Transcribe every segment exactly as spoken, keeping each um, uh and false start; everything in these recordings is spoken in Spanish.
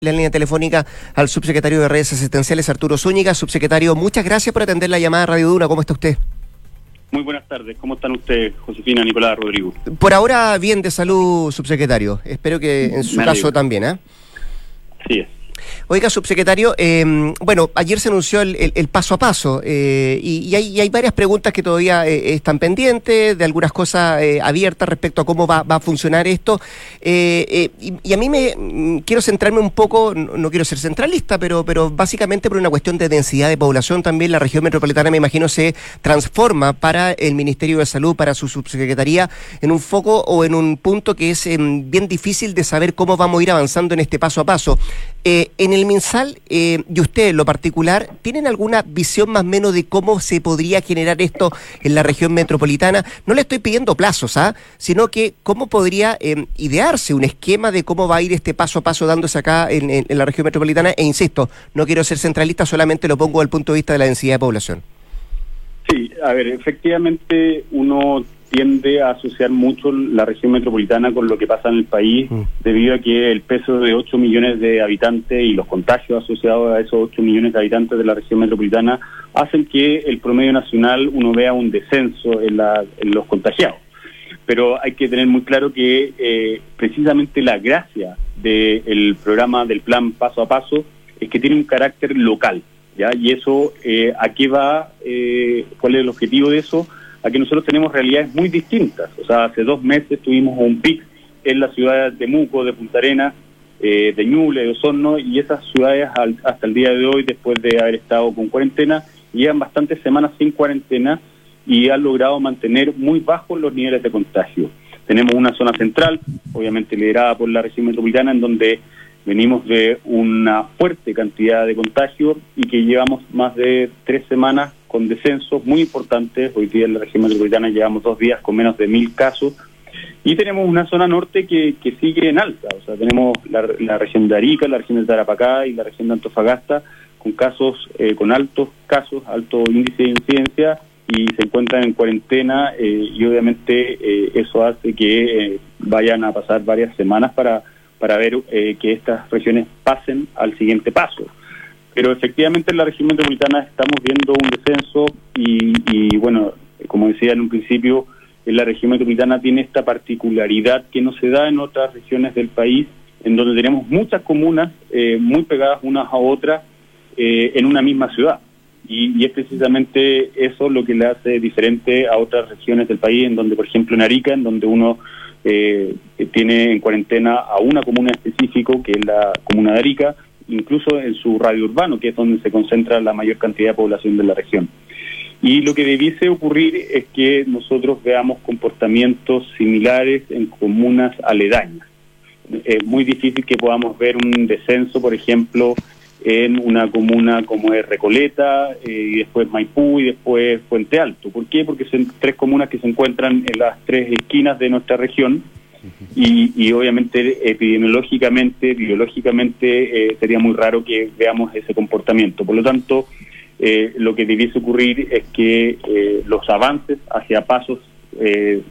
La línea telefónica al subsecretario de Redes Asistenciales, Arturo Zúñiga. Subsecretario, muchas gracias por atender la llamada Radio Duna. ¿Cómo está usted? Muy buenas tardes. ¿Cómo están ustedes, Josefina, Nicolás, Rodrigo? Por ahora, bien de salud, subsecretario. Espero que en su Me caso alegro. también, ¿eh? Sí es. Oiga, subsecretario, eh, bueno, ayer se anunció el, el, el paso a paso eh, y, y, hay, y hay varias preguntas que todavía eh, están pendientes, de algunas cosas eh, abiertas respecto a cómo va, va a funcionar esto. Eh, eh, y, y a mí me mm, quiero centrarme un poco, no, no quiero ser centralista, pero, pero básicamente por una cuestión de densidad de población también la región metropolitana, me imagino, se transforma para el Ministerio de Salud, para su subsecretaría, en un foco o en un punto que es eh, bien difícil de saber cómo vamos a ir avanzando en este paso a paso. Eh, en el MinSal, eh, y usted en lo particular, ¿tienen alguna visión más o menos de cómo se podría generar esto en la región metropolitana? No le estoy pidiendo plazos, ¿ah? Sino que cómo podría eh, idearse un esquema de cómo va a ir este paso a paso dándose acá en, en, en la región metropolitana. E insisto, no quiero ser centralista, solamente lo pongo desde el punto de vista de la densidad de población. Sí, a ver, efectivamente uno tiende a asociar mucho la región metropolitana con lo que pasa en el país, mm. debido a que el peso de ocho millones de habitantes y los contagios asociados a esos ocho millones de habitantes de la región metropolitana hacen que el promedio nacional uno vea un descenso en, la, en los contagiados. Pero hay que tener muy claro que eh, precisamente la gracia del programa del plan Paso a Paso es que tiene un carácter local, ¿ya? Y eso, eh, ¿a qué va? Eh, ¿Cuál es el objetivo de eso? A que nosotros tenemos realidades muy distintas. O sea, hace dos meses tuvimos un pic en las ciudades de Temuco, de Punta Arenas, eh, de Ñuble, de Osorno, y esas ciudades al, hasta el día de hoy, después de haber estado con cuarentena, llevan bastantes semanas sin cuarentena y han logrado mantener muy bajos los niveles de contagio. Tenemos una zona central, obviamente liderada por la región metropolitana, en donde venimos de una fuerte cantidad de contagios y que llevamos más de tres semanas con descensos muy importantes. Hoy día en la región metropolitana llevamos dos días con menos de mil casos. Y tenemos una zona norte que, que sigue en alza. O sea, tenemos la, la región de Arica, la región de Tarapacá y la región de Antofagasta con casos, eh, con altos casos, alto índice de incidencia y se encuentran en cuarentena eh, y obviamente eh, eso hace que eh, vayan a pasar varias semanas para, para ver eh, que estas regiones pasen al siguiente paso. Pero efectivamente en la región metropolitana estamos viendo un descenso y, y bueno, como decía en un principio, en la región metropolitana tiene esta particularidad que no se da en otras regiones del país, en donde tenemos muchas comunas eh, muy pegadas unas a otras eh, en una misma ciudad. Y, y es precisamente eso lo que le hace diferente a otras regiones del país, en donde, por ejemplo, en Arica, en donde uno eh, tiene en cuarentena a una comuna específica, que es la comuna de Arica, incluso en su radio urbano, que es donde se concentra la mayor cantidad de población de la región. Y lo que debiese ocurrir es que nosotros veamos comportamientos similares en comunas aledañas. Es muy difícil que podamos ver un descenso, por ejemplo, en una comuna como es Recoleta, eh, y después Maipú y después Puente Alto. ¿Por qué? Porque son tres comunas que se encuentran en las tres esquinas de nuestra región. Y, y obviamente epidemiológicamente, biológicamente eh, sería muy raro que veamos ese comportamiento. Por lo tanto, eh, lo que debiese ocurrir es que eh, los avances hacia pasos, eh,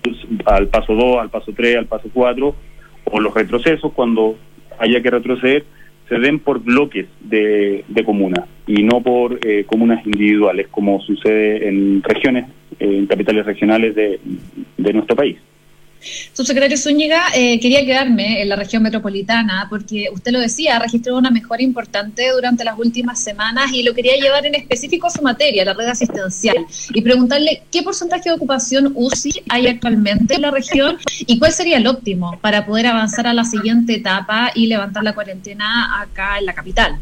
al paso dos, al paso tres, al paso cuatro, o los retrocesos, cuando haya que retroceder, se den por bloques de, de comunas y no por eh, comunas individuales, como sucede en regiones, eh, en capitales regionales de, de nuestro país. Subsecretario Zúñiga, eh, quería quedarme en la región metropolitana porque usted lo decía, ha registrado una mejora importante durante las últimas semanas y lo quería llevar en específico a su materia, la red asistencial, y preguntarle qué porcentaje de ocupación U C I hay actualmente en la región y cuál sería el óptimo para poder avanzar a la siguiente etapa y levantar la cuarentena acá en la capital.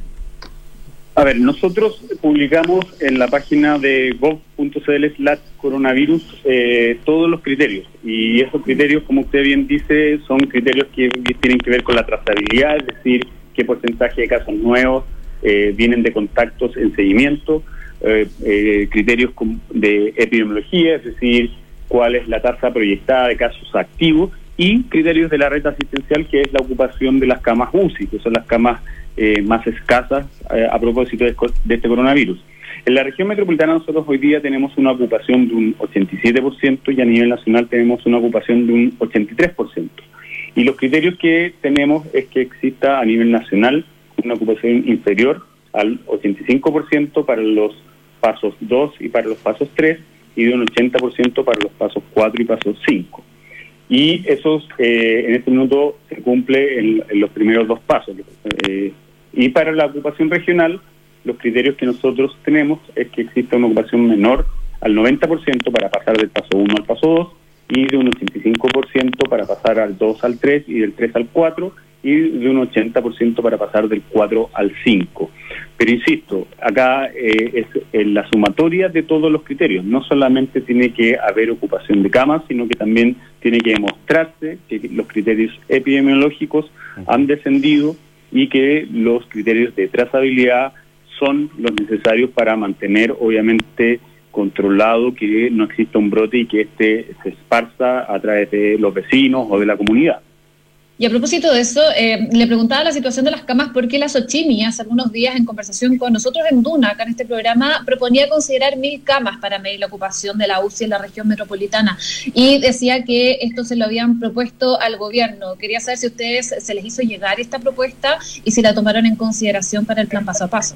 A ver, nosotros publicamos en la página de gov punto c l slash coronavirus eh, todos los criterios, y esos criterios, como usted bien dice, son criterios que tienen que ver con la trazabilidad, es decir, qué porcentaje de casos nuevos eh, vienen de contactos en seguimiento, eh, eh, criterios de epidemiología, es decir, cuál es la tasa proyectada de casos activos, y criterios de la red asistencial, que es la ocupación de las camas U C I, que son las camas eh, más escasas eh, a propósito de, de este coronavirus. En la región metropolitana nosotros hoy día tenemos una ocupación de un ochenta y siete por ciento y a nivel nacional tenemos una ocupación de un ochenta y tres por ciento. Y los criterios que tenemos es que exista a nivel nacional una ocupación inferior al ochenta y cinco por ciento para los pasos dos y para los pasos tres, y de un ochenta por ciento para los pasos cuatro y pasos cinco. Y esos eh, en este minuto se cumple en, en los primeros dos pasos. Eh, y para la ocupación regional, los criterios que nosotros tenemos es que exista una ocupación menor al noventa por ciento para pasar del paso uno al paso dos, y de un ochenta y cinco por ciento para pasar al dos al tres y del tres al cuatro, y de un ochenta por ciento para pasar del cuatro al cinco. Pero insisto, acá eh, es en la sumatoria de todos los criterios. No solamente tiene que haber ocupación de camas, sino que también tiene que demostrarse que los criterios epidemiológicos han descendido y que los criterios de trazabilidad son los necesarios para mantener, obviamente, controlado que no exista un brote y que este se esparza a través de los vecinos o de la comunidad. Y a propósito de eso, eh, le preguntaba la situación de las camas porque la Xochimilco hace algunos días en conversación con nosotros en Duna, acá en este programa, proponía considerar mil camas para medir la ocupación de la U C I en la región metropolitana y decía que esto se lo habían propuesto al gobierno. Quería saber si a ustedes se les hizo llegar esta propuesta y si la tomaron en consideración para el plan paso a paso.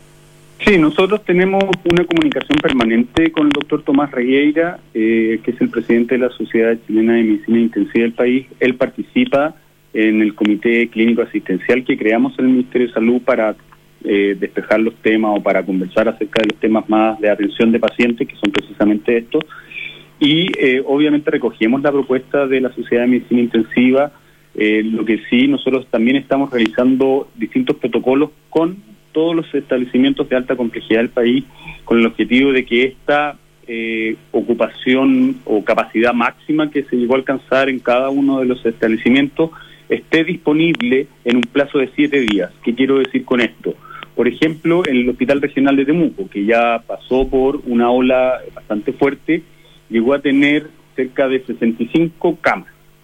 Sí, nosotros tenemos una comunicación permanente con el doctor Tomás Regueira, eh, que es el presidente de la Sociedad Chilena de Medicina Intensiva del país. Él participa en el Comité Clínico Asistencial que creamos en el Ministerio de Salud para eh, despejar los temas o para conversar acerca de los temas más de atención de pacientes, que son precisamente estos. Y eh, obviamente recogemos la propuesta de la Sociedad de Medicina Intensiva, eh, lo que sí, nosotros también estamos realizando distintos protocolos con todos los establecimientos de alta complejidad del país, con el objetivo de que esta eh, ocupación o capacidad máxima que se llegó a alcanzar en cada uno de los establecimientos esté disponible en un plazo de siete días. ¿Qué quiero decir con esto? Por ejemplo, en el Hospital Regional de Temuco, que ya pasó por una ola bastante fuerte, llegó a tener cerca de sesenta y cinco camas.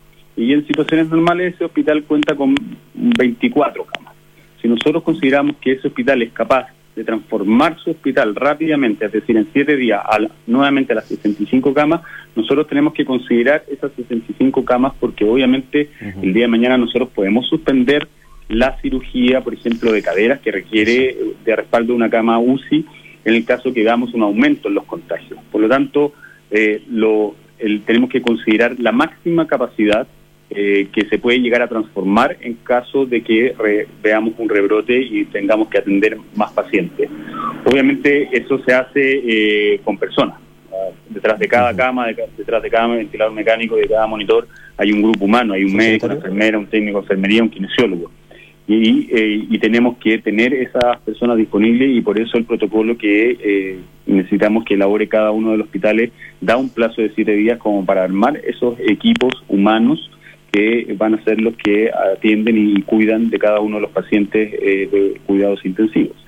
Y en situaciones normales ese hospital cuenta con veinticuatro camas. Si nosotros consideramos que ese hospital es capaz de transformar su hospital rápidamente, es decir, en siete días, a la, nuevamente a las sesenta y cinco camas, nosotros tenemos que considerar esas sesenta y cinco camas porque obviamente uh-huh. el día de mañana nosotros podemos suspender la cirugía, por ejemplo, de caderas que requiere de respaldo de una cama U C I en el caso que veamos un aumento en los contagios. Por lo tanto, eh, lo, el, tenemos que considerar la máxima capacidad Eh, que se puede llegar a transformar en caso de que re, veamos un rebrote y tengamos que atender más pacientes. Obviamente eso se hace eh, con personas. Uh, detrás de cada cama, de, detrás de cada ventilador mecánico, de cada monitor, hay un grupo humano, hay un médico, una enfermera, un técnico de enfermería, un kinesiólogo. Y, eh, y tenemos que tener esas personas disponibles y por eso el protocolo que eh, necesitamos que elabore cada uno de los hospitales da un plazo de siete días como para armar esos equipos humanos que van a ser los que atienden y cuidan de cada uno de los pacientes eh, de cuidados intensivos.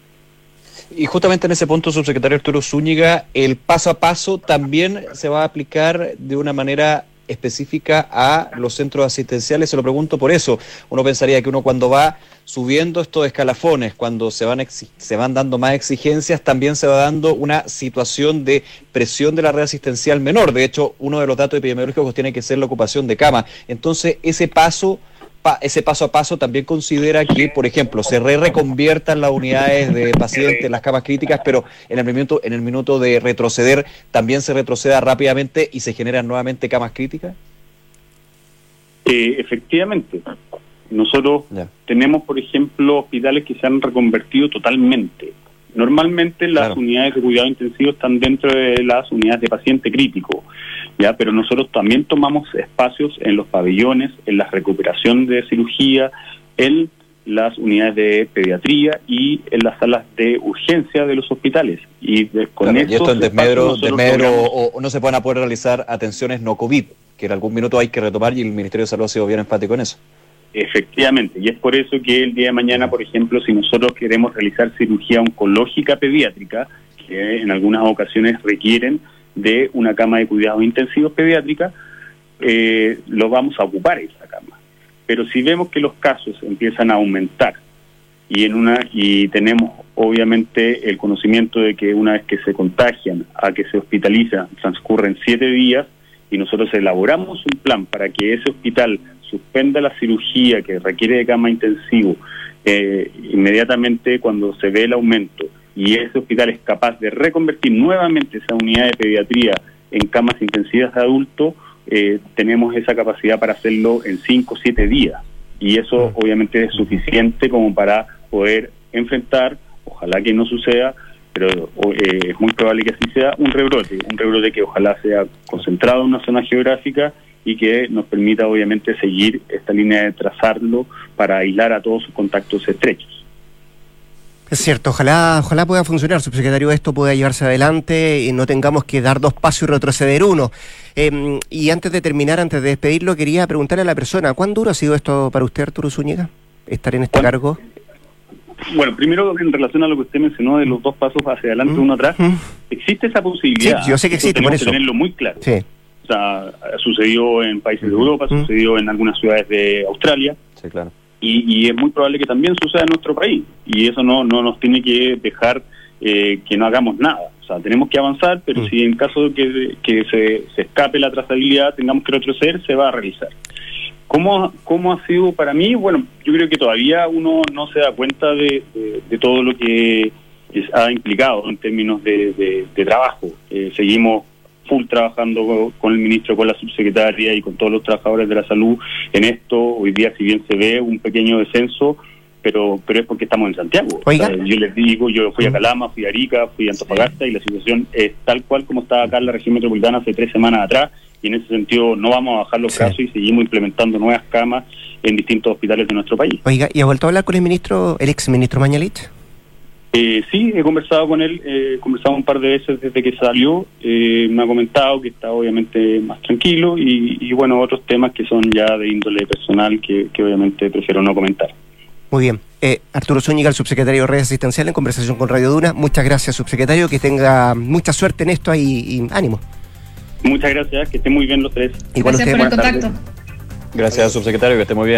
Y justamente en ese punto, subsecretario Arturo Zúñiga, el paso a paso también se va a aplicar de una manera específica a los centros asistenciales. Se lo pregunto por eso. Uno pensaría que uno cuando va subiendo estos escalafones, cuando se van se van dando más exigencias, también se va dando una situación de presión de la red asistencial menor. De hecho, uno de los datos epidemiológicos tiene que ser la ocupación de cama. Entonces, ese paso pa, ese paso a paso también considera que, por ejemplo, se re reconviertan las unidades de pacientes, las camas críticas, pero en el minuto, en el minuto de retroceder, también se retroceda rápidamente y se generan nuevamente camas críticas. Eh, efectivamente. Nosotros ya. tenemos, por ejemplo, hospitales que se han reconvertido totalmente. Normalmente las claro. unidades de cuidado intensivo están dentro de las unidades de paciente crítico, ya, pero nosotros también tomamos espacios en los pabellones, en la recuperación de cirugía, en las unidades de pediatría y en las salas de urgencia de los hospitales. Y de, con claro, y esto en desmedro, desmedro o, o no se van a poder realizar atenciones no COVID, que en algún minuto hay que retomar y el Ministerio de Salud ha sido bien enfático en eso. Efectivamente, y es por eso que el día de mañana, por ejemplo, si nosotros queremos realizar cirugía oncológica pediátrica, que en algunas ocasiones requieren de una cama de cuidados intensivos pediátrica, eh, lo vamos a ocupar esa cama. Pero si vemos que los casos empiezan a aumentar y en una y tenemos obviamente el conocimiento de que una vez que se contagian a que se hospitalizan transcurren siete días y nosotros elaboramos un plan para que ese hospital suspenda la cirugía que requiere de cama intensivo, eh, inmediatamente cuando se ve el aumento y ese hospital es capaz de reconvertir nuevamente esa unidad de pediatría en camas intensivas de adultos, eh, tenemos esa capacidad para hacerlo en cinco o siete días. Y eso obviamente es suficiente como para poder enfrentar, ojalá que no suceda, pero eh, es muy probable que así sea, un rebrote, un rebrote que ojalá sea concentrado en una zona geográfica y que nos permita obviamente seguir esta línea de trazarlo para aislar a todos sus contactos estrechos. Es cierto, ojalá ojalá pueda funcionar, subsecretario, esto pueda llevarse adelante y no tengamos que dar dos pasos y retroceder uno. Eh, y antes de terminar, antes de despedirlo, quería preguntarle a la persona, ¿cuán duro ha sido esto para usted, Arturo Zúñiga, estar en este bueno, cargo? Bueno, primero en relación a lo que usted mencionó de los dos pasos hacia adelante, mm. uno atrás, mm. existe esa posibilidad. Sí, yo sé que existe, por eso. Tenemos que tenerlo muy claro. Sí. O sea, sucedió en países de Europa, mm. sucedió en algunas ciudades de Australia. Sí, claro. Y, y es muy probable que también suceda en nuestro país. Y eso no, no nos tiene que dejar eh, que no hagamos nada. O sea, tenemos que avanzar, pero mm. si en caso de que, que se, se escape la trazabilidad, tengamos que retroceder, se va a realizar. ¿Cómo, ¿Cómo ha sido para mí? Bueno, yo creo que todavía uno no se da cuenta de, de, de todo lo que es, ha implicado en términos de, de, de trabajo. Eh, seguimos full trabajando con el ministro, con la subsecretaria y con todos los trabajadores de la salud en esto. Hoy día, si bien se ve un pequeño descenso, pero pero es porque estamos en Santiago. O sea, yo les digo, yo fui a Calama, fui a Arica, fui a Antofagasta, y la situación es tal cual como estaba acá en la región metropolitana hace tres semanas atrás, y en ese sentido no vamos a bajar los brazos sí. y seguimos implementando nuevas camas en distintos hospitales de nuestro país. Oiga, ¿y ha vuelto a hablar con el ministro, el ex ministro Mañalich? Eh, sí, he conversado con él, eh, he conversado un par de veces desde que salió, eh, me ha comentado que está obviamente más tranquilo y, y bueno, otros temas que son ya de índole personal que, que obviamente prefiero no comentar. Muy bien. Eh, Arturo Zúñiga, el subsecretario de Redes Asistenciales, en conversación con Radio Duna. Muchas gracias, subsecretario, que tenga mucha suerte en esto y, y ánimo. Muchas gracias, que estén muy bien los tres. Igual gracias usted, por el contacto. Gracias, subsecretario, que esté muy bien.